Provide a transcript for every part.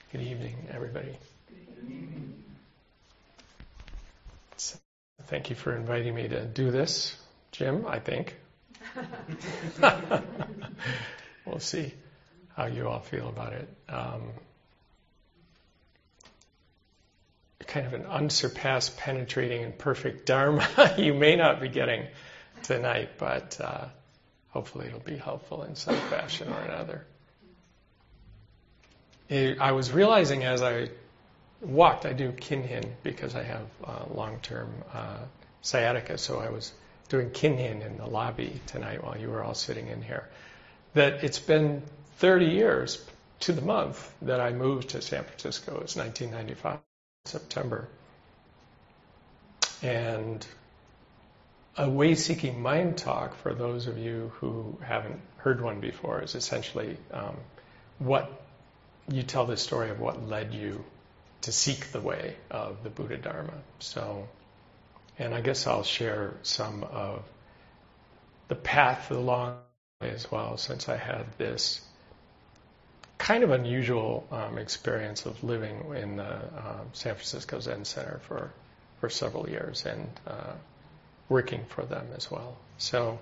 Good evening, everybody. Thank you for inviting me to do this, Jim, I think. We'll see how you all feel about it. Kind of an unsurpassed, penetrating, and perfect Dharma you may not be getting tonight, but hopefully it'll be helpful in some fashion or another. I was realizing as I walked, I do kinhin because I have long-term sciatica, so I was doing kinhin in the lobby tonight while you were all sitting in here, that it's been 30 years to the month that I moved to San Francisco. It's 1995, September. And a way-seeking mind talk, for those of you who haven't heard one before, is essentially what you tell the story of what led you to seek the way of the Buddha Dharma. So, and I guess I'll share some of the path along as well, since I had this kind of unusual experience of living in the San Francisco Zen Center for several years and working for them as well. So,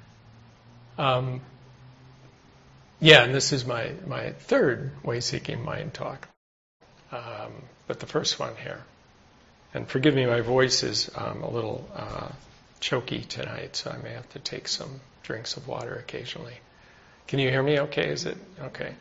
yeah, and this is my third way-seeking mind talk, but the first one here. And forgive me, my voice is a little choky tonight, so I may have to take some drinks of water occasionally. Can you hear me okay? Is it okay?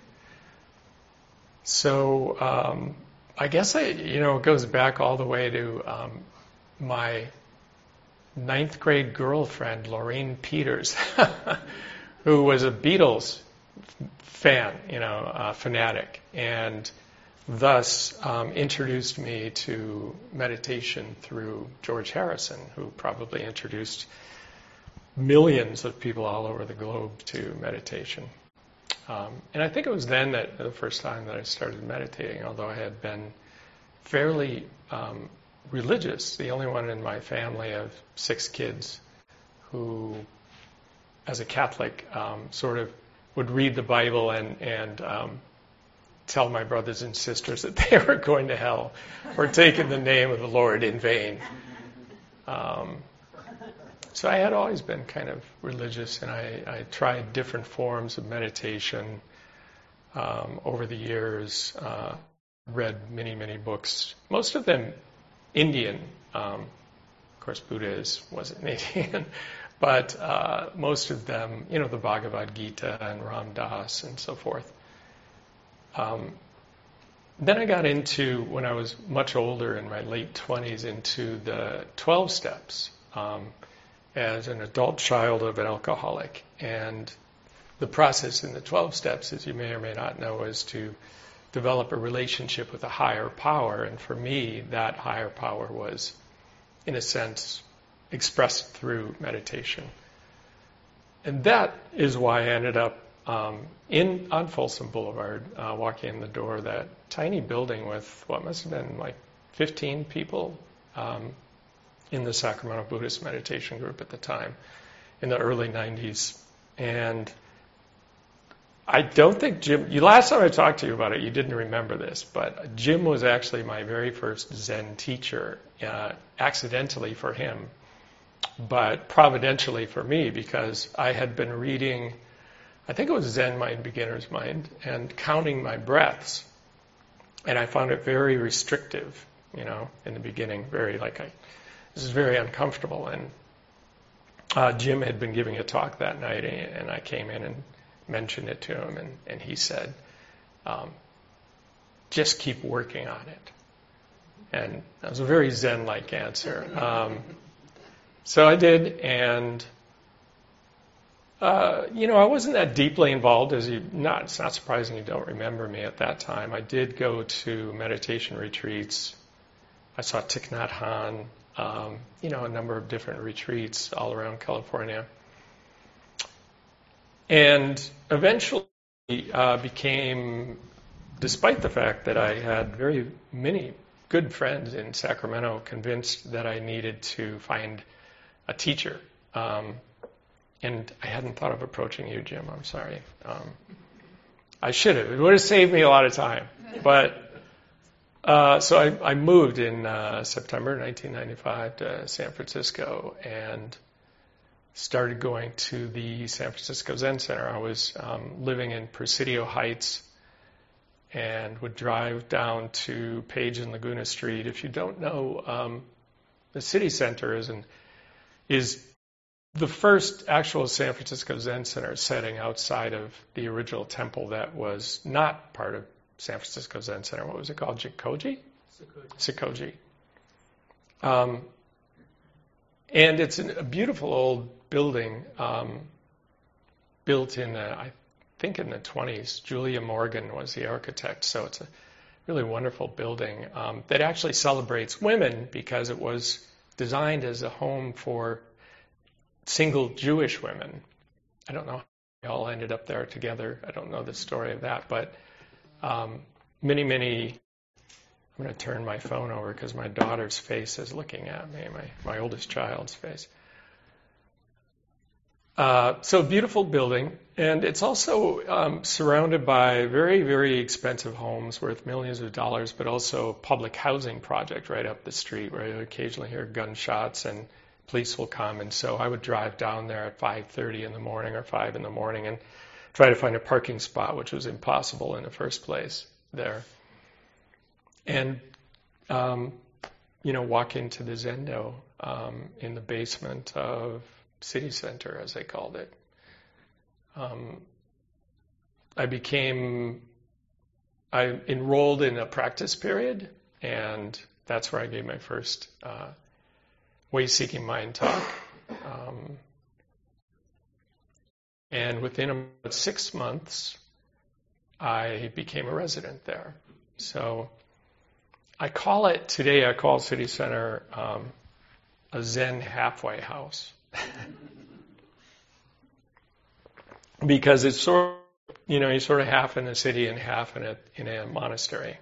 So I guess it goes back all the way to my 9th grade girlfriend, Lorraine Peters, who was a Beatles fan, fanatic, and thus introduced me to meditation through George Harrison, who probably introduced millions of people all over the globe to meditation. And I think it was then that the first time that I started meditating, although I had been fairly religious, the only one in my family of 6 kids who, as a Catholic, sort of would read the Bible and tell my brothers and sisters that they were going to hell for taking the name of the Lord in vain. So I had always been kind of religious, and I tried different forms of meditation over the years, read many, many books, most of them Indian. Of course, Buddha wasn't Indian, but most of them, the Bhagavad Gita and Ram Dass and so forth. Then I got into, when I was much older, in my late 20s, into the 12 steps as an adult child of an alcoholic. And the process in the 12 steps, as you may or may not know, is to develop a relationship with a higher power. And for me, that higher power was, in a sense, expressed through meditation. And that is why I ended up on Folsom Boulevard, walking in the door, that tiny building with what must have been like 15 people in the Sacramento Buddhist Meditation Group at the time, in the early 90s. And I don't think Jim, last time I talked to you about it, you didn't remember this, but Jim was actually my very first Zen teacher, accidentally for him, but providentially for me, because I had been reading, I think it was Zen Mind, Beginner's Mind, and counting my breaths. And I found it very restrictive, in the beginning, this is very uncomfortable. And Jim had been giving a talk that night, and I came in and mentioned it to him, and he said, just keep working on it. And that was a very Zen-like answer. So I did, and I wasn't that deeply involved, it's not surprising you don't remember me at that time. I did go to meditation retreats. I saw Thich Nhat Hanh, a number of different retreats all around California. And eventually became, despite the fact that I had very many good friends in Sacramento, convinced that I needed to find a teacher. And I hadn't thought of approaching you, Jim. I'm sorry. I should have. It would have saved me a lot of time. But So I moved in September 1995 to San Francisco and started going to the San Francisco Zen Center. I was living in Presidio Heights and would drive down to Page and Laguna Street. If you don't know, the city center is the first actual San Francisco Zen Center setting outside of the original temple that was not part of San Francisco Zen Center. What was it called? Jikoji? Sikoji. And it's a beautiful old building built in, I think, in the 20s. Julia Morgan was the architect, so it's a really wonderful building that actually celebrates women because it was designed as a home for single Jewish women. I don't know how they all ended up there together. I don't know the story of that, but many. I'm going to turn my phone over because my daughter's face is looking at me, my oldest child's face. So beautiful building, and it's also surrounded by very, very expensive homes worth millions of dollars, but also a public housing project right up the street where you occasionally hear gunshots and police will come. And so I would drive down there at 5:30 in the morning or 5 in the morning and try to find a parking spot, which was impossible in the first place there. And, walk into the Zendo in the basement of City Center, as they called it. I enrolled in a practice period, and that's where I gave my first way-seeking mind talk. And within about 6 months, I became a resident there. So I call City Center a Zen halfway house. Because it's you're sort of half in the city and half in a monastery.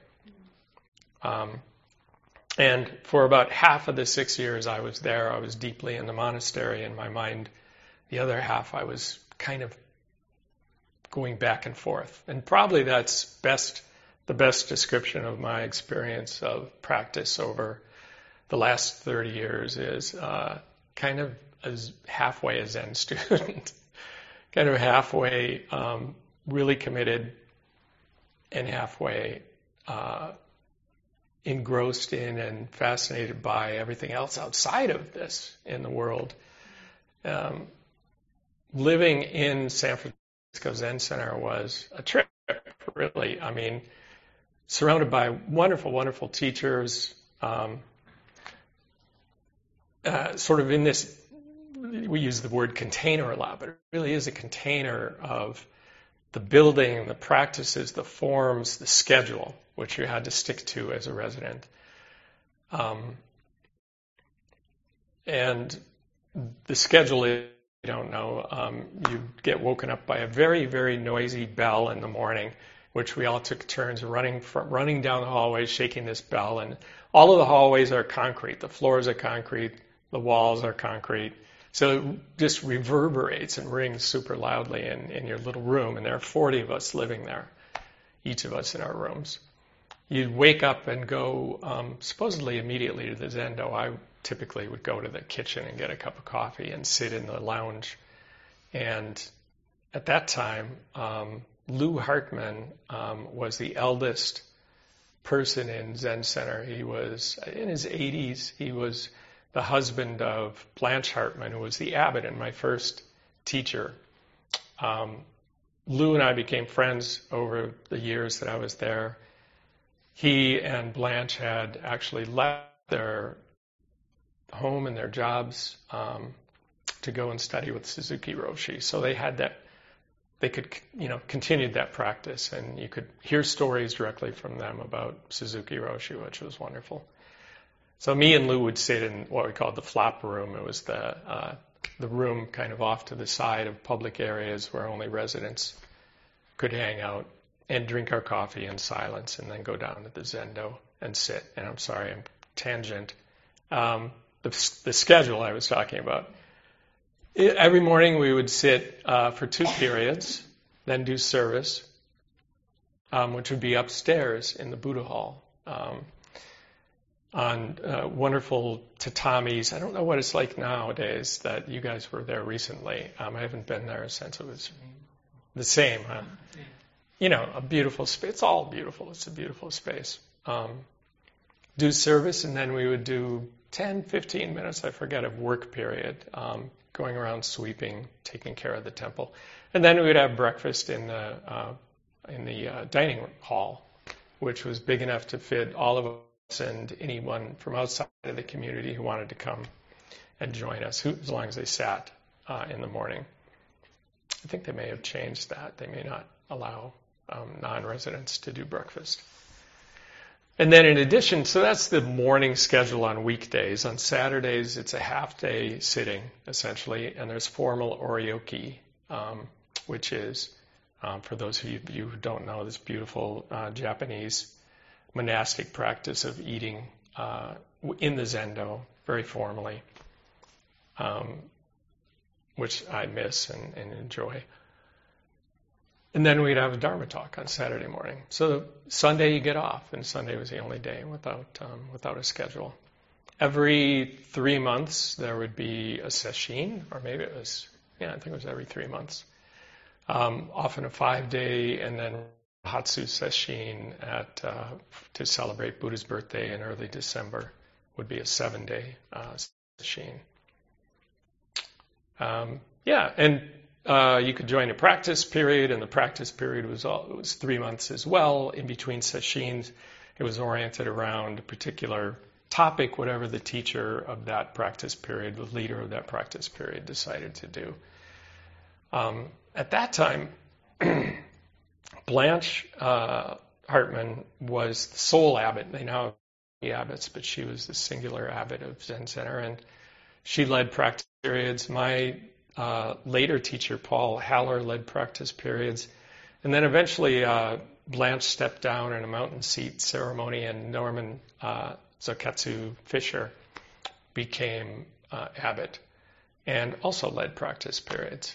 And for about half of the 6 years I was there, I was deeply in the monastery in my mind. The other half I was kind of going back and forth. And probably that's the best description of my experience of practice over the last 30 years is kind of as halfway a Zen student, kind of halfway really committed and halfway engrossed in and fascinated by everything else outside of this in the world. Living in San Francisco Zen Center was a trip, really. I mean, surrounded by wonderful, wonderful teachers, sort of in this, we use the word container a lot, but it really is a container of the building, the practices, the forms, the schedule, which you had to stick to as a resident. And the schedule, if you don't know, you get woken up by a very, very noisy bell in the morning, which we all took turns running down the hallway, shaking this bell. And all of the hallways are concrete. The floors are concrete. The walls are concrete. So it just reverberates and rings super loudly in your little room. And there are 40 of us living there, each of us in our rooms. You'd wake up and go supposedly immediately to the Zendo. I typically would go to the kitchen and get a cup of coffee and sit in the lounge. And at that time, Lou Hartman was the eldest person in Zen Center. He was in his 80s. He was the husband of Blanche Hartman, who was the abbot and my first teacher. Lou and I became friends over the years that I was there. He and Blanche had actually left their home and their jobs to go and study with Suzuki Roshi. So they had that. They could, continued that practice, and you could hear stories directly from them about Suzuki Roshi, which was wonderful. So me and Lou would sit in what we called the flop room. It was the room kind of off to the side of public areas where only residents could hang out and drink our coffee in silence, and then go down to the Zendo and sit. And I'm sorry, I'm tangent. The schedule I was talking about. Every morning we would sit for 2 periods, then do service, which would be upstairs in the Buddha Hall. on wonderful tatamis. I don't know what it's like nowadays that you guys were there recently. I haven't been there since it was the same, huh? A beautiful space. It's all beautiful. It's a beautiful space. Do service, and then we would do 10, 15 minutes, I forget, of work period, going around sweeping, taking care of the temple. And then we would have breakfast in the dining hall, which was big enough to fit all of us and anyone from outside of the community who wanted to come and join us, as long as they sat in the morning. I think they may have changed that. They may not allow non-residents to do breakfast. And then in addition, so that's the morning schedule on weekdays. On Saturdays, it's a half-day sitting, essentially, and there's formal oryoki, which is, for those of you who don't know, this beautiful Japanese monastic practice of eating in the zendo, very formally, which I miss and enjoy. And then we'd have a Dharma talk on Saturday morning. So Sunday you get off, and Sunday was the only day without a schedule. Every 3 months there would be a sesshin, or maybe it was, I think it was every 3 months. Often a 5-day, and then Hatsu sesshin to celebrate Buddha's birthday in early December would be a 7-day sesshin. You could join a practice period, and the practice period was 3 months as well. In between sessions, it was oriented around a particular topic, whatever the teacher of that practice period, the leader of that practice period, decided to do. At that time, Blanche Hartman was the sole abbot. They now have the abbots, but she was the singular abbot of Zen Center, and she led practice periods. My later teacher, Paul Haller, led practice periods. And then eventually Blanche stepped down in a mountain seat ceremony, and Norman Zoketsu Fisher became abbot and also led practice periods.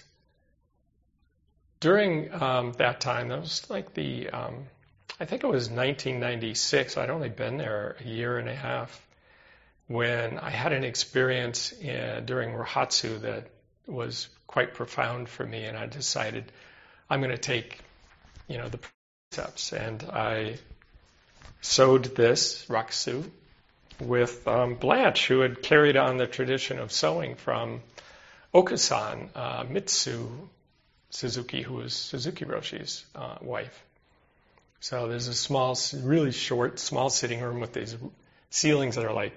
During that time, that was like I think it was 1996. I'd only been there a year and a half when I had an experience during Rohatsu that was quite profound for me, and I decided I'm going to take, the precepts, and I sewed this rakusu with Blanche, who had carried on the tradition of sewing from Okusan, Mitsu Suzuki, who was Suzuki Roshi's wife. So there's a really short, small sitting room with these ceilings that are like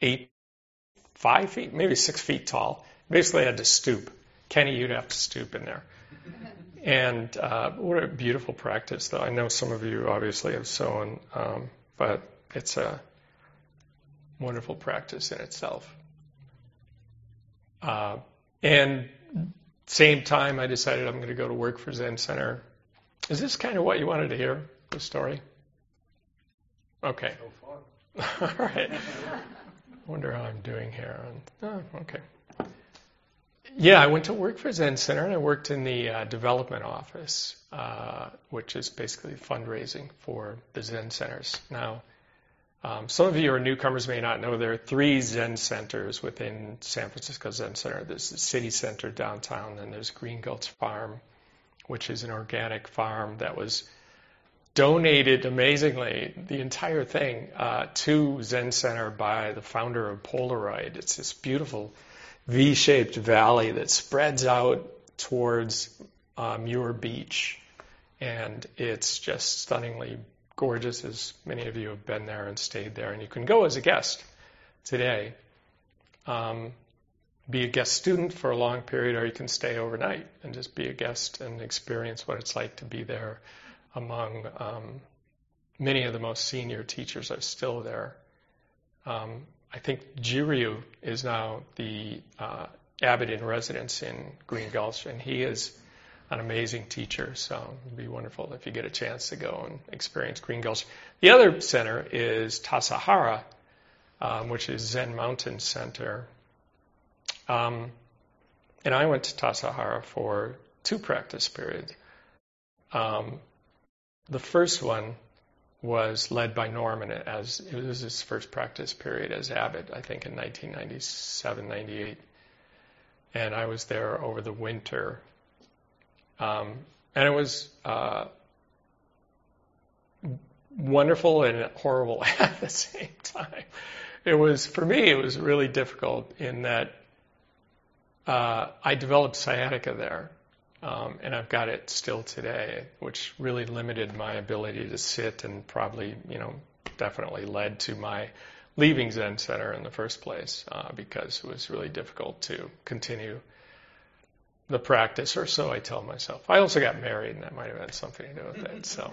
5 feet, maybe 6 feet tall. Basically, I had to stoop. Kenny, you'd have to stoop in there. And what a beautiful practice, though. I know some of you obviously have sewn, but it's a wonderful practice in itself. And same time, I decided I'm going to go to work for Zen Center. Is this kind of what you wanted to hear, the story? Okay. So far. All right. Wonder how I'm doing here. Okay. Yeah, I went to work for Zen Center, and I worked in the development office, which is basically fundraising for the Zen centers. Now, some of you are newcomers, may not know there are 3 Zen centers within San Francisco Zen Center. There's the city center downtown, and there's Green Gulch Farm, which is an organic farm that was donated, amazingly, the entire thing, to Zen Center by the founder of Polaroid. It's this beautiful V-shaped valley that spreads out towards Muir Beach, and it's just stunningly gorgeous, as many of you have been there and stayed there. And you can go as a guest today, be a guest student for a long period, or you can stay overnight and just be a guest and experience what it's like to be there among many of the most senior teachers are still there. I think Jiryu is now the abbot in residence in Green Gulch, and he is an amazing teacher, so it'd be wonderful if you get a chance to go and experience Green Gulch. The other center is Tassajara, which is Zen Mountain Center. And I went to Tassajara for 2 practice periods. The first one was led by Norman as it was his first practice period as abbot, I think in 1997, 98. And I was there over the winter. And it was wonderful and horrible at the same time. For me, it was really difficult in that I developed sciatica there. And I've got it still today, which really limited my ability to sit and probably, definitely led to my leaving Zen Center in the first place, because it was really difficult to continue the practice, or so I tell myself. I also got married, and that might have had something to do with it. So,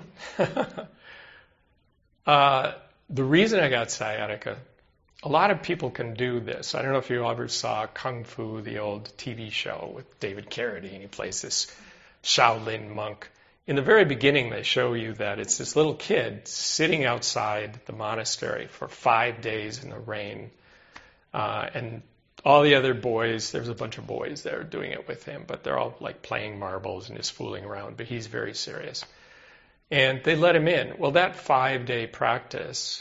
the reason I got sciatica, a lot of people can do this. I don't know if you ever saw Kung Fu, the old TV show with David Carradine. He plays this Shaolin monk. In the very beginning, they show you that it's this little kid sitting outside the monastery for 5 days in the rain. And all the other boys, there's a bunch of boys there doing it with him, but they're all like playing marbles and just fooling around, but he's very serious. And they let him in. Well, that 5-day practice,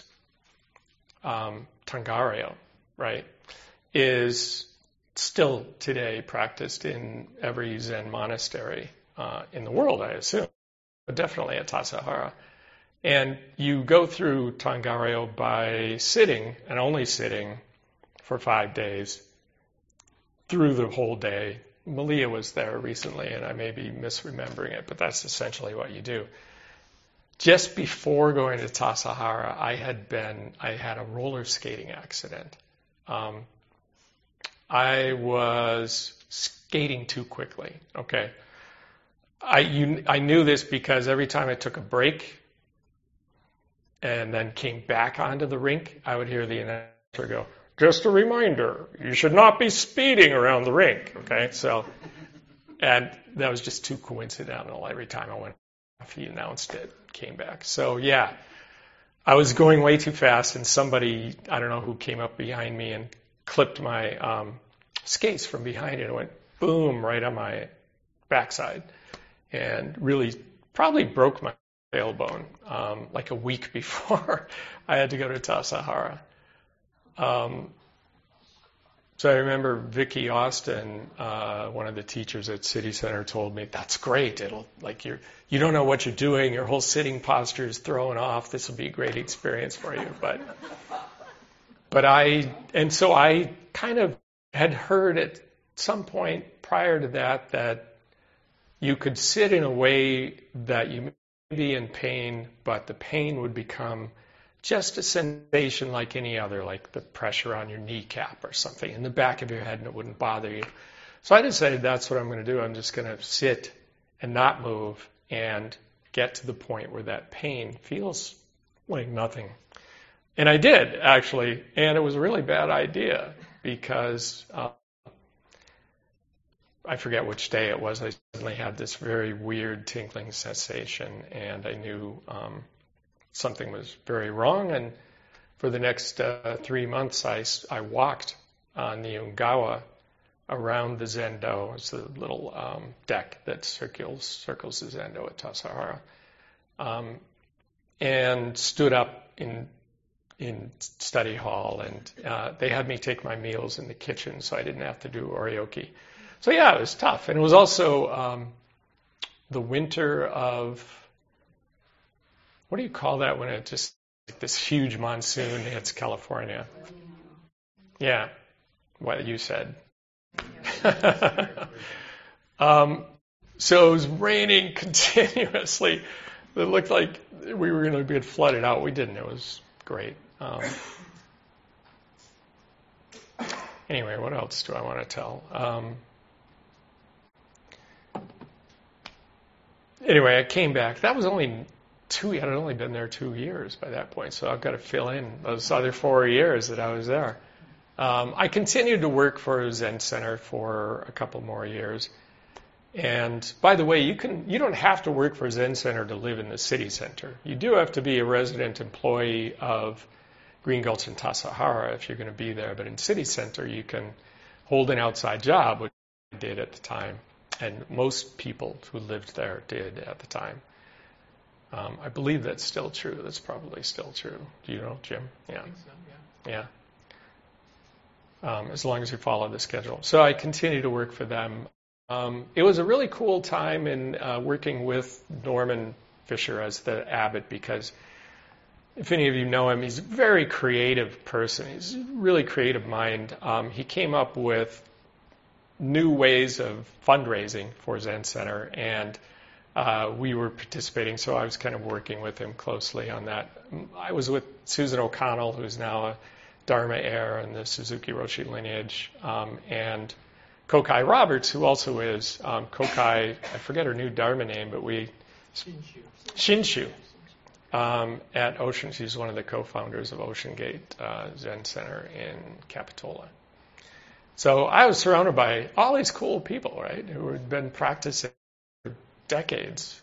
Tangaryo, right, is still today practiced in every Zen monastery in the world, I assume, but definitely at Tassajara. And you go through Tangaryo by sitting, and only sitting, for 5 days, through the whole day. Malia was there recently, and I may be misremembering it, but that's essentially what you do. Just before going to Tassajara, I had a roller skating accident. I was skating too quickly. Okay. I knew this because every time I took a break and then came back onto the rink, I would hear the announcer go, "Just a reminder, you should not be speeding around the rink." Okay. So, and that was just too coincidental. Every time I went off, he announced it, came back. So yeah, I was going way too fast, and somebody, I don't know who, came up behind me and clipped my skates from behind it. It went boom right on my backside, and really probably broke my tailbone like a week before I had to go to Tassajara. So I remember Vicki Austin, one of the teachers at City Center, told me, "That's great. It'll you don't know what you're doing. Your whole sitting posture is thrown off. This will be a great experience for you." So I kind of had heard at some point prior to that you could sit in a way that you may be in pain, but the pain would become just a sensation like any other, like the pressure on your kneecap or something in the back of your head, and it wouldn't bother you. So I decided that's what I'm going to do. I'm just going to sit and not move and get to the point where that pain feels like nothing. And I did, actually, and it was a really bad idea because I forget which day it was. I suddenly had this very weird tingling sensation, and I knew something was very wrong. And for the next 3 months, I walked on the Ungawa around the Zendo. It's a little deck that circles the Zendo at Tassajara, and stood up in study hall, and they had me take my meals in the kitchen, so I didn't have to do oryoki. So yeah, it was tough, and it was also the winter of, what do you call that when it just like this huge monsoon hits California? Yeah, what you said. So it was raining continuously. It looked like we were going to get flooded out. We didn't. It was great. Anyway, what else do I want to tell? Anyway, I came back. That was only I had only been there 2 years by that point, so I've got to fill in those other 4 years that I was there. I continued to work for Zen Center for a couple more years. And by the way, you don't have to work for Zen Center to live in the city center. You do have to be a resident employee of Green Gulch and Tassajara if you're going to be there. But in city center, you can hold an outside job, which I did at the time. And most people who lived there did at the time. I believe that's still true. That's probably still true. Do you know, Jim? Yeah. I think so, yeah. Yeah. As long as you follow the schedule. So I continue to work for them. It was a really cool time in working with Norman Fisher as the abbot, because if any of you know him, he's a very creative person. He's a really creative mind. He came up with new ways of fundraising for Zen Center, and we were participating, so I was kind of working with him closely on that. I was with Susan O'Connell, who's now a Dharma heir in the Suzuki Roshi lineage, and Kokai Roberts, who also is Kokai, I forget her new Dharma name, but Shinshu. At Ocean, she's one of the co-founders of Ocean Gate Zen Center in Capitola. So I was surrounded by all these cool people, right, who had been practicing for decades.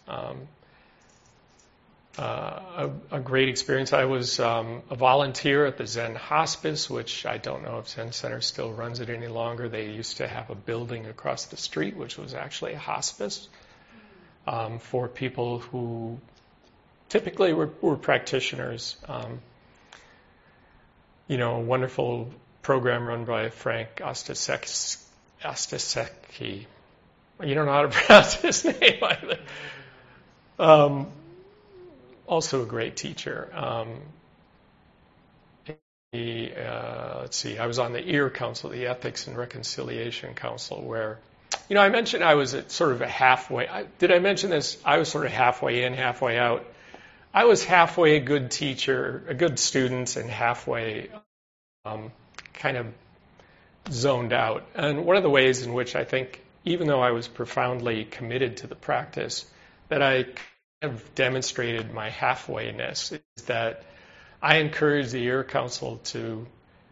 A great experience. I was a volunteer at the Zen Hospice, which I don't know if Zen Center still runs it any longer. They used to have a building across the street, which was actually a hospice for people who typically were practitioners. A wonderful program run by Frank Ostasecki. You don't know how to pronounce his name either. Also a great teacher. Let's see, I was on the EAR Council, the Ethics and Reconciliation Council, where, I mentioned I was at sort of a halfway. Did I mention this? I was sort of halfway in, halfway out. I was halfway a good teacher, a good student, and halfway kind of zoned out. And one of the ways in which I think, even though I was profoundly committed to the practice, that I have demonstrated my halfwayness is that I encourage the EAR Council to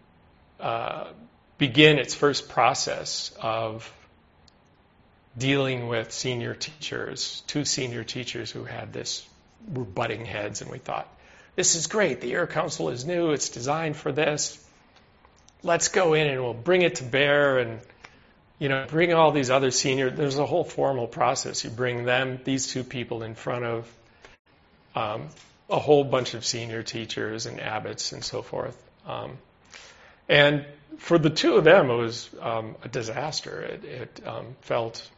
begin its first process of dealing with senior teachers, two senior teachers who had this, were butting heads, and we thought, this is great, the EAR Council is new, it's designed for this, let's go in and we'll bring it to bear and bring all these other senior, there's a whole formal process. You bring them, these two people, in front of a whole bunch of senior teachers and abbots and so forth. And for the two of them, it was a disaster. It felt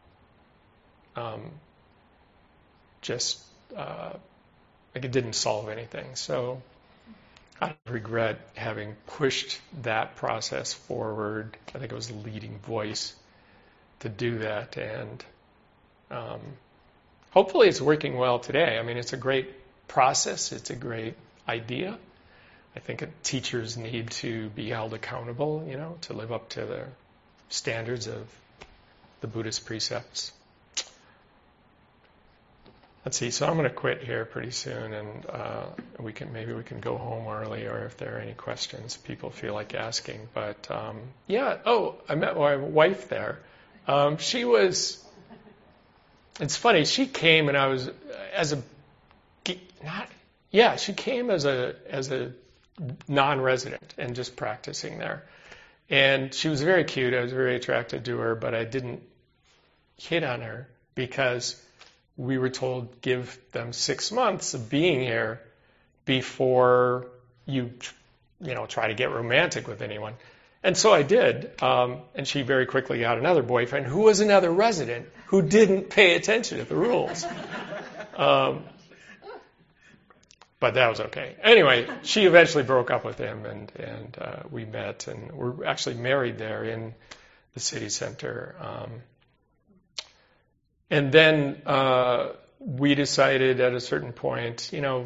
just like it didn't solve anything. So I regret having pushed that process forward. I think it was the leading voice to do that, and hopefully it's working well today. I mean, it's a great process. It's a great idea. I think teachers need to be held accountable, to live up to the standards of the Buddhist precepts. Let's see. So I'm going to quit here pretty soon, and maybe we can go home early, or if there are any questions people feel like asking. But yeah. Oh, I met my wife there. She was. It's funny. She came, and I was She came as a non-resident and just practicing there, and she was very cute. I was very attracted to her, but I didn't hit on her because we were told give them 6 months of being here before you try to get romantic with anyone. And so I did. And she very quickly got another boyfriend who was another resident who didn't pay attention to the rules. But that was okay. Anyway, she eventually broke up with him, and we met, and we're actually married there in the city center. And then we decided at a certain point,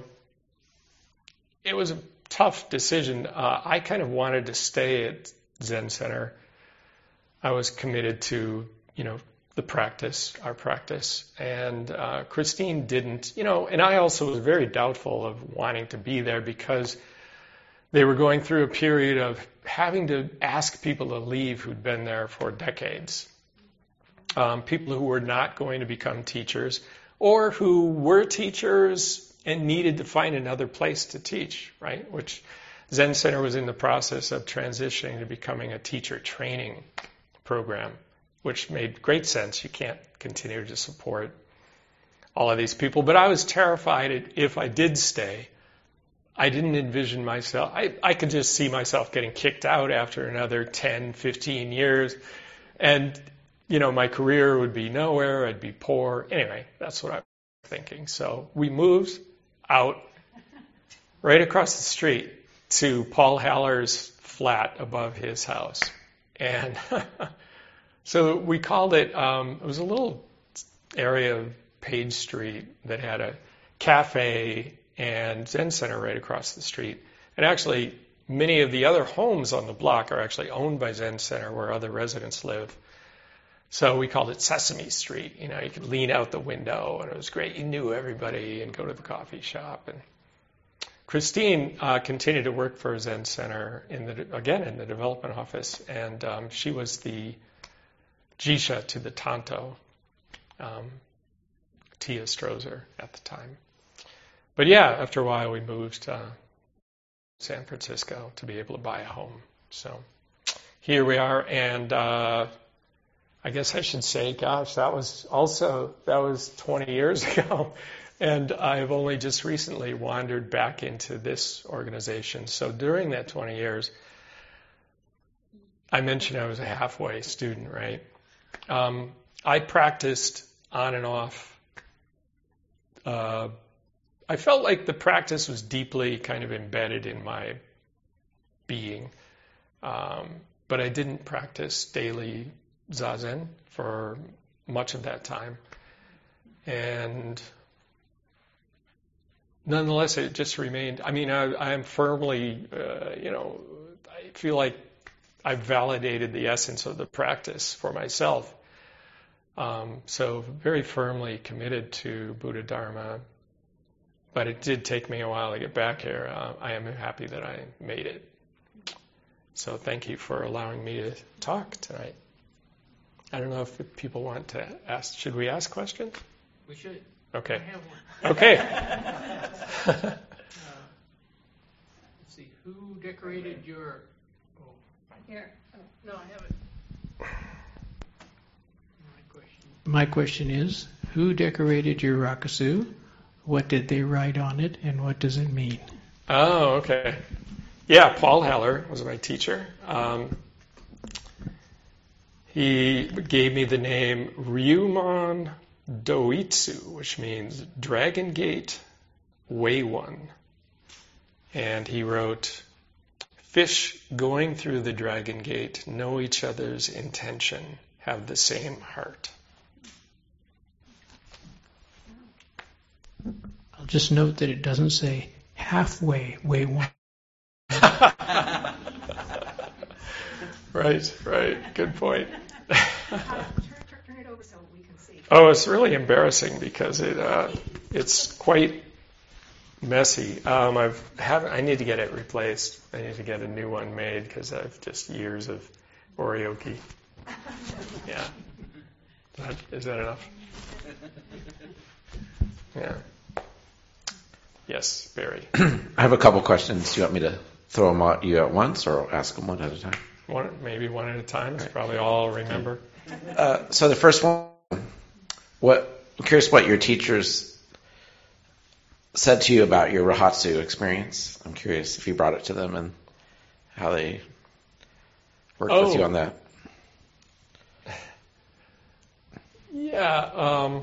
it was a tough decision. I kind of wanted to stay at Zen Center. I was committed to, the practice, our practice. And Christine didn't, and I also was very doubtful of wanting to be there because they were going through a period of having to ask people to leave who'd been there for decades. People who were not going to become teachers, or who were teachers and needed to find another place to teach, right? Which Zen Center was in the process of transitioning to becoming a teacher training program, which made great sense. You can't continue to support all of these people. But I was terrified if I did stay. I didn't envision myself. I could just see myself getting kicked out after another 10, 15 years. And, my career would be nowhere. I'd be poor. Anyway, that's what I was thinking. So we moved out right across the street to Paul Haller's flat above his house. And so we called it, it was a little area of Page Street that had a cafe and Zen Center right across the street. And actually, many of the other homes on the block are actually owned by Zen Center where other residents live. So we called it Sesame Street. You could lean out the window and it was great. You knew everybody and go to the coffee shop. And Christine continued to work for Zen Center in the development office. And she was the Jisha to the Tanto, Tia Strozer at the time. But yeah, after a while we moved to San Francisco to be able to buy a home. So here we are, and I guess I should say, gosh, that was 20 years ago, and I've only just recently wandered back into this organization. So during that 20 years, I mentioned I was a halfway student, right? I practiced on and off. I felt like the practice was deeply kind of embedded in my being, but I didn't practice daily Zazen for much of that time. And nonetheless, it just remained, I am firmly, I feel like I've validated the essence of the practice for myself. So very firmly committed to Buddha Dharma. But it did take me a while to get back here. I am happy that I made it. So thank you for allowing me to talk tonight. I don't know if people want to ask. Should we ask questions? We should. Okay. I have one. Okay. Let's see. Who decorated your... Oh, here. No, I haven't. My question is, who decorated your rakusu? What did they write on it, and what does it mean? Oh, okay. Yeah, Paul Haller was my teacher. He gave me the name Ryumon Doitsu, which means Dragon Gate Way One. And he wrote, fish going through the Dragon Gate know each other's intention, have the same heart. I'll just note that it doesn't say halfway, way one. Right. Good point. Turn it over so we can see. Oh, it's really embarrassing because it's quite messy. I need to get it replaced. I need to get a new one made because I've just years of oryoki. Yeah. Is that enough? Yeah. Yes, Barry. I have a couple questions. Do you want me to throw them at you at once or ask them one at a time? Maybe one at a time. It's probably all I'll remember. So the first one, I'm curious what your teachers said to you about your Rahatsu experience. I'm curious if you brought it to them and how they worked with you on that. Yeah.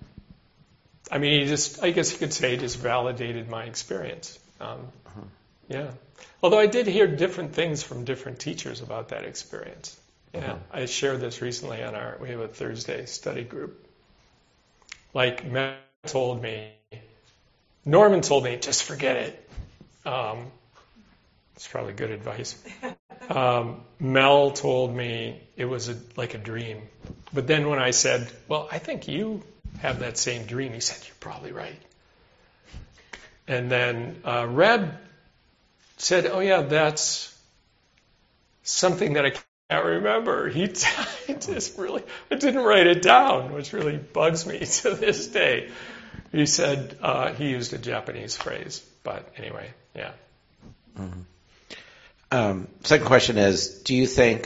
I guess you could say, just validated my experience. Yeah. Although I did hear different things from different teachers about that experience. Yeah. I shared this recently we have a Thursday study group. Like Norman told me, just forget it. It's probably good advice. Mel told me it was like a dream. But then when I said, well, I think you have that same dream, he said, you're probably right. And then Reb said, oh yeah, that's something that I can't remember. I didn't write it down, which really bugs me to this day. He said he used a Japanese phrase, but anyway, yeah. Mm-hmm. Second question is, do you think,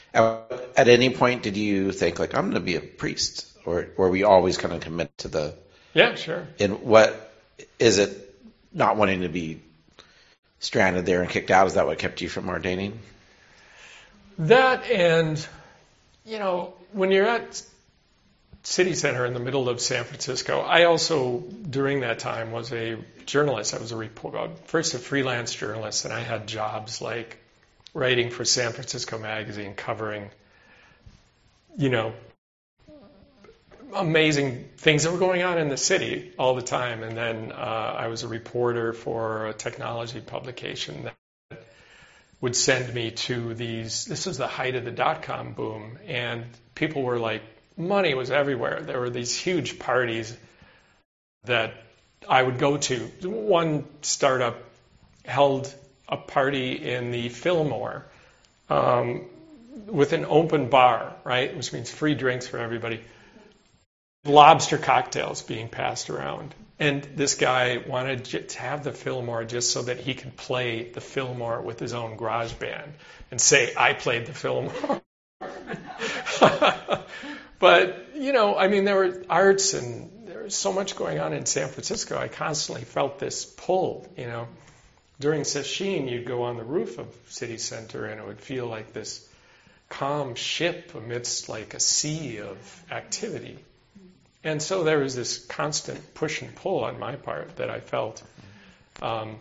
at any point did you think, like, I'm going to be a priest? Or were we always kind of commit to the Yeah, sure. And what is it? Not wanting to be stranded there and kicked out? Is that what kept you from ordaining? That and, when you're at City Center in the middle of San Francisco, I also, during that time, was a journalist. I was first a freelance journalist, and I had jobs like writing for San Francisco Magazine, covering, amazing things that were going on in the city all the time. And then I was a reporter for a technology publication that would send me to this was the height of the dot-com boom, and people were like, money was everywhere. There were these huge parties that I would go to. One startup held a party in the Fillmore with an open bar, right, which means free drinks for everybody. Lobster cocktails being passed around. And this guy wanted to have the Fillmore just so that he could play the Fillmore with his own garage band and say, I played the Fillmore. But, there were arts and there was so much going on in San Francisco. I constantly felt this pull, During Sesshin, you'd go on the roof of City Center and it would feel like this calm ship amidst like a sea of activity. And so there was this constant push and pull on my part that I felt. I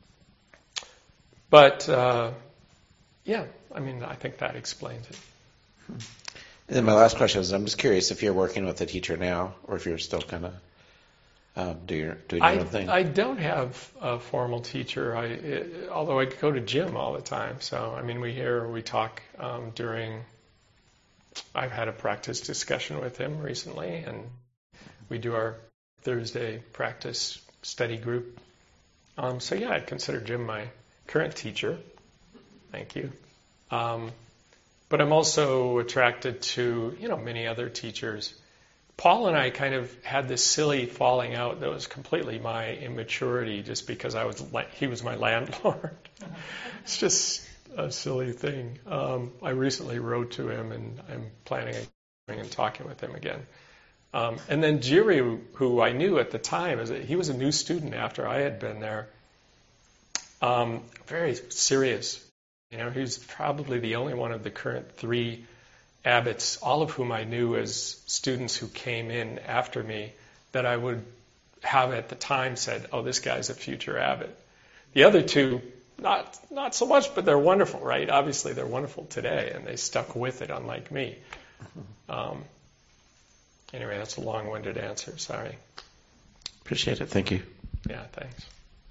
think that explains it. And then my last question is, I'm just curious if you're working with a teacher now, or if you're still kind of doing your own thing. I don't have a formal teacher, although I go to gym all the time. So, we talk during, I've had a practice discussion with him recently, and we do our Thursday practice study group. I'd consider Jim my current teacher. Thank you. But I'm also attracted to, many other teachers. Paul and I kind of had this silly falling out that was completely my immaturity just because he was my landlord. It's just a silly thing. I recently wrote to him, and I'm planning on going and talking with him again. And then Jiri, who I knew at the time, he was a new student after I had been there. Very serious. He was probably the only one of the current 3 abbots, all of whom I knew as students who came in after me, that I would have at the time said, oh, this guy's a future abbot. The other 2, not so much, but they're wonderful, right? Obviously, they're wonderful today, and they stuck with it, unlike me. Anyway, that's a long-winded answer. Sorry. Appreciate it. Thank you. Yeah, thanks.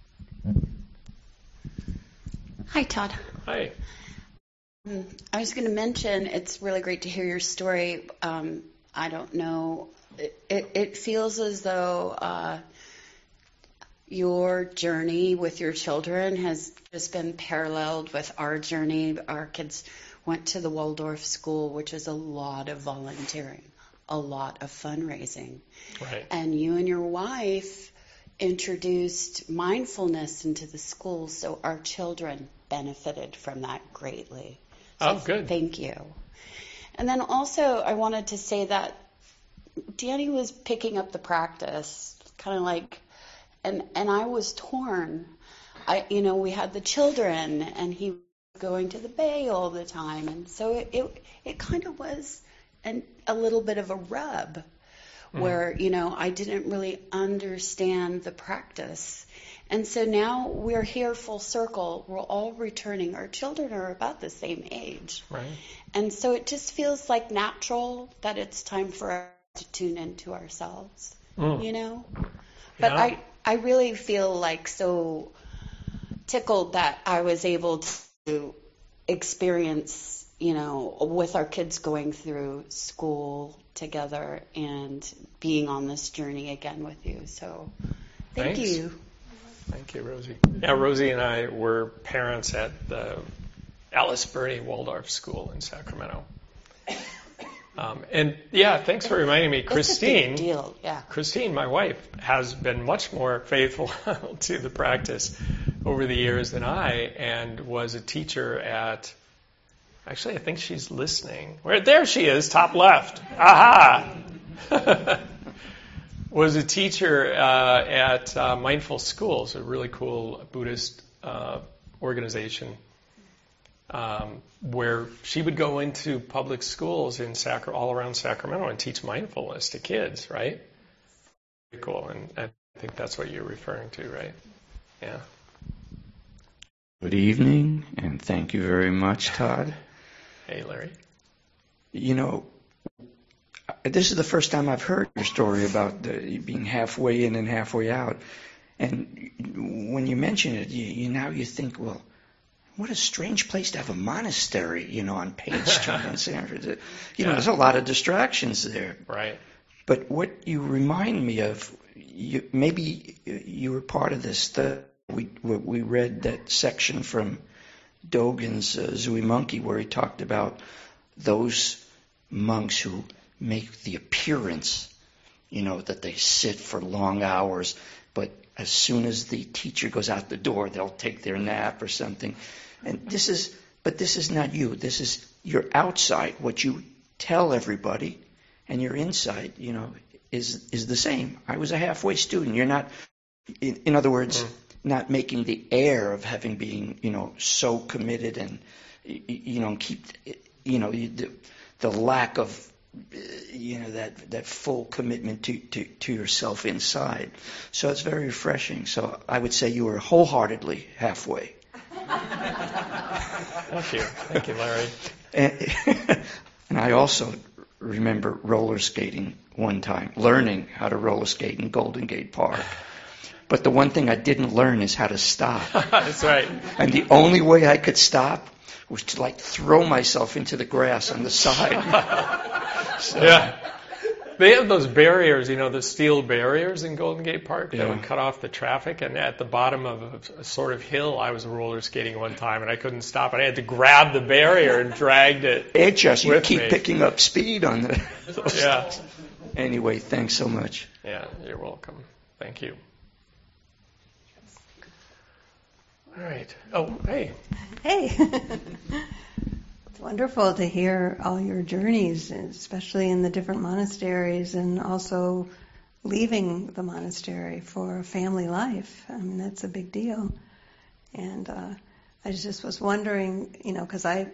Hi, Todd. Hi. I was going to mention it's really great to hear your story. I don't know. It feels as though your journey with your children has just been paralleled with our journey. Our kids went to the Waldorf school, which is a lot of volunteering, a lot of fundraising. Right. And you and your wife introduced mindfulness into the school, so our children benefited from that greatly. So good. Thank you. And then also I wanted to say that Danny was picking up the practice, kind of like, and I was torn. We had the children, and he was going to the Bay all the time, and so it kind of was a little bit of a rub, where I didn't really understand the practice. And so now we're here full circle. We're all returning. Our children are about the same age. Right. And so it just feels like natural that it's time for us to tune into ourselves, But Yeah. I really feel like so tickled that I was able to experience, with our kids going through school together and being on this journey again with you. So thank Thanks. you. Thank you, Rosie. Yeah, Rosie and I were parents at the Alice Burney Waldorf School in Sacramento. Thanks for reminding me, Christine. It's a big deal, yeah. Christine, my wife, has been much more faithful to the practice over the years than I, and was a teacher at. Actually, I think she's listening. There she is, top left. Aha! was a teacher at Mindful Schools, a really cool Buddhist organization, where she would go into public schools in all around Sacramento and teach mindfulness to kids, right? Pretty cool, and I think that's what you're referring to, right? Yeah. Good evening, and thank you very much, Todd. Hey, Larry. You know, this is the first time I've heard your story about being halfway in and halfway out. And when you mention it, you think, well, what a strange place to have a monastery, on Page Street in San Francisco. There's a lot of distractions there. Right. But what you remind me of, maybe you were part of this. We read that section from Dogen's Zooey Monkey where he talked about those monks who make the appearance, that they sit for long hours, but as soon as the teacher goes out the door, they'll take their nap or something. And this is not you. This is your outside. What you tell everybody, and your inside, is the same. I was a halfway student. You're not, in other words, not making the air of having being, so committed and, keep, the lack of, that full commitment to yourself inside. So it's very refreshing. So I would say you were wholeheartedly halfway. Thank you, Larry. And I also remember roller skating one time, learning how to roller skate in Golden Gate Park. But the one thing I didn't learn is how to stop. That's right. And the only way I could stop was to throw myself into the grass on the side. Yeah. They have those barriers, the steel barriers in Golden Gate Park that would cut off the traffic. And at the bottom of a sort of hill, I was roller skating one time, and I couldn't stop it. I had to grab the barrier and dragged it. You keep picking up speed on the. Yeah. Anyway, thanks so much. Yeah, you're welcome. Thank you. All right. Oh, hey. Hey. It's wonderful to hear all your journeys, especially in the different monasteries and also leaving the monastery for a family life. I mean, that's a big deal. And I just was wondering, because I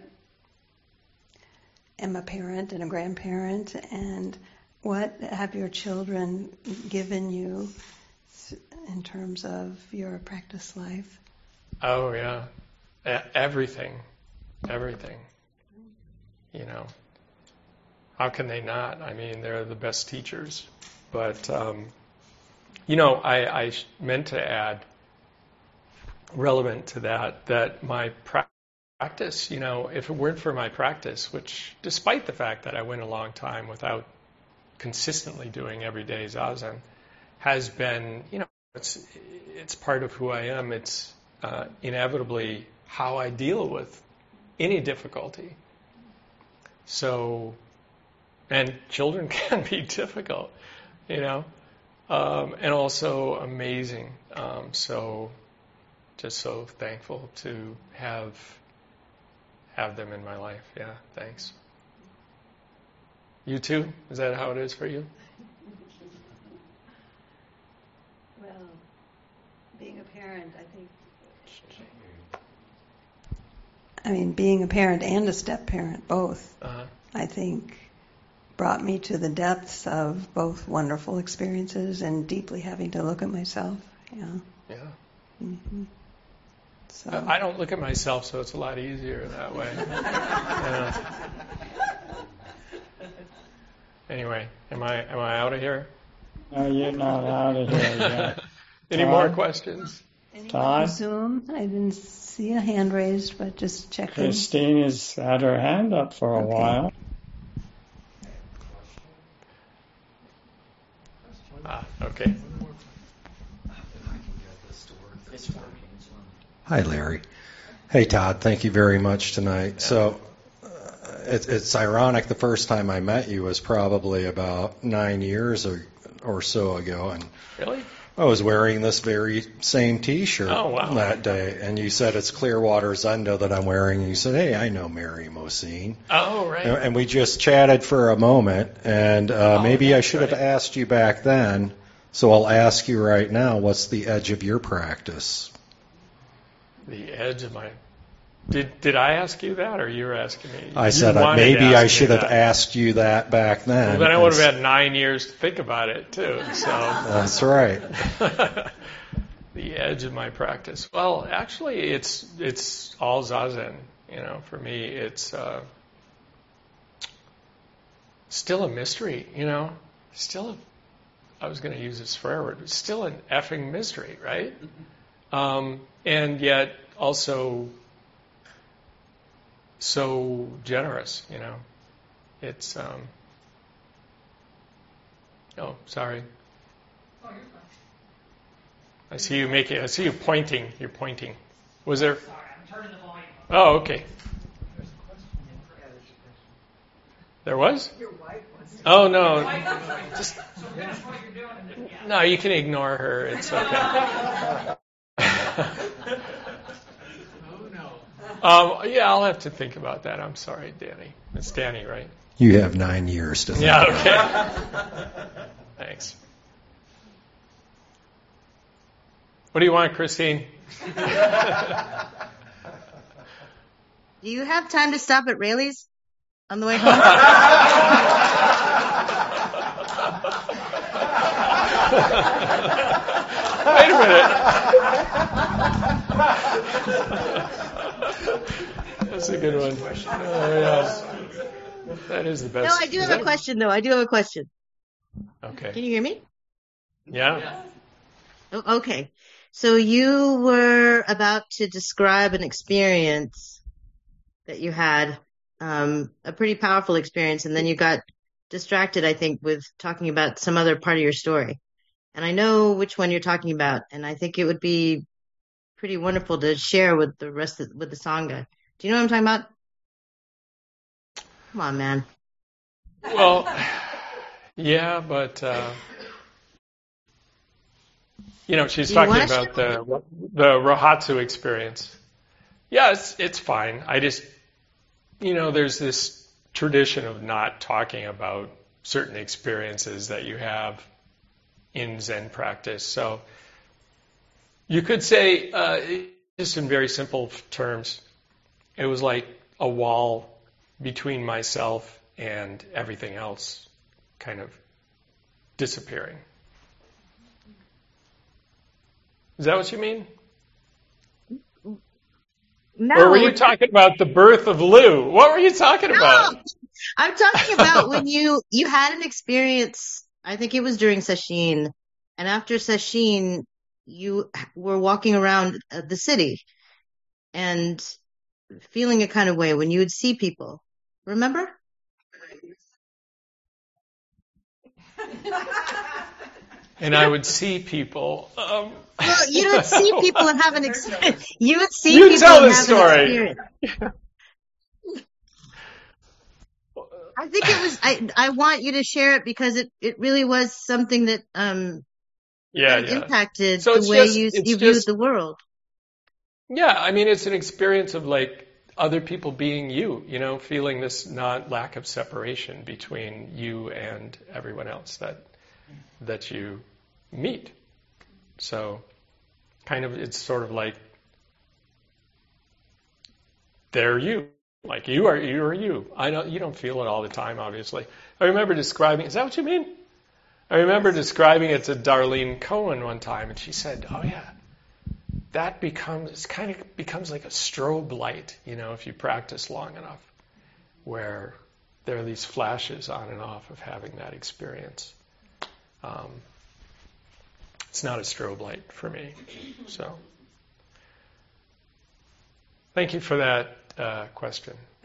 am a parent and a grandparent, and what have your children given you in terms of your practice life? Oh, yeah. Everything. How can they not? I mean, they're the best teachers. But, I meant to add, relevant to that my practice, if it weren't for my practice, which despite the fact that I went a long time without consistently doing everyday Zazen, has been, it's part of who I am. It's inevitably how I deal with any difficulty. So, and children can be difficult, and also amazing. So, just so thankful to have them in my life. Yeah, thanks. You too? Is that how it is for you? Well, being a parent, being a parent and a step-parent, both, I think, brought me to the depths of both wonderful experiences and deeply having to look at myself. Yeah. Mm-hmm. So I don't look at myself, so it's a lot easier that way. Anyway, am I out of here? No, you're not out of here yet. Any more questions? Todd? Zoom. I didn't see a hand raised, but just checking. Christine has had her hand up for a while. Okay. Hi, Larry. Hey, Todd. Thank you very much tonight. Yeah. So it's ironic. The first time I met you was probably about 9 years or so ago, and really, I was wearing this very same T-shirt that day, and you said it's Clearwater Zendo that I'm wearing, and you said, "Hey, I know Mary Mosine." Oh, right. And we just chatted for a moment, and maybe I should have asked you back then So I'll ask you right now, what's the edge of your practice? The edge of my... Did I ask you that, or you were asking me? I You said wanted to maybe ask I me should have that. asked you that back then. Well, then I would have had 9 years to think about it, too. So That's right. the edge of my practice. Well, actually, it's all Zazen. For me, it's still a mystery. I was going to use this forever. It's still an effing mystery, right? And yet also so generous. It's. Oh, sorry. I see you pointing. You're pointing. Was there? Sorry, I'm turning the volume up. Oh, okay. There's a question. There was? Your wife wants to. Oh no. Just So finish what you're doing and then yeah. no. You can ignore her. It's okay. Yeah, I'll have to think about that. I'm sorry, Danny. It's Danny, right? You have 9 years to think. Yeah. Okay. Thanks. What do you want, Christine? Do you have time to stop at Rayleigh's on the way home? Wait a minute. That's a good one. Oh, yeah. That is the best. No, I do have a question, though. I do have a question. Okay. Can you hear me? Yeah. Oh, okay. So you were about to describe an experience that you had, a pretty powerful experience, and then you got distracted, I think, with talking about some other part of your story. And I know which one you're talking about, and I think it would be pretty wonderful to share with the with the Sangha. Do you know what I'm talking about? Come on, man. Well, yeah, but she's talking about the Rohatsu experience. Yeah, it's fine. I just, there's this tradition of not talking about certain experiences that you have in Zen practice. So you could say, just in very simple terms, it was like a wall between myself and everything else kind of disappearing. Is that what you mean? No. Or were you talking about the birth of Lou? What were you talking about? I'm talking about when you had an experience, I think it was during Sesshin, and after Sesshin, you were walking around the city and feeling a kind of way when you would see people. Remember? And I would see people. Well, you don't see people and have an experience. You would see You people tell and the have story. an experience. I think it was. I want you to share it because it really was something that impacted So the way you viewed the world. Yeah, I mean, it's an experience of like other people being you, feeling this lack of separation between you and everyone else that you meet. So kind of, it's sort of like they're you. Like you are you. You don't feel it all the time, obviously. I remember describing, is that what you mean? I remember describing it to Darlene Cohen one time, and she said, oh yeah, that becomes like a strobe light, if you practice long enough, where there are these flashes on and off of having that experience. It's not a strobe light for me. So, thank you for that question.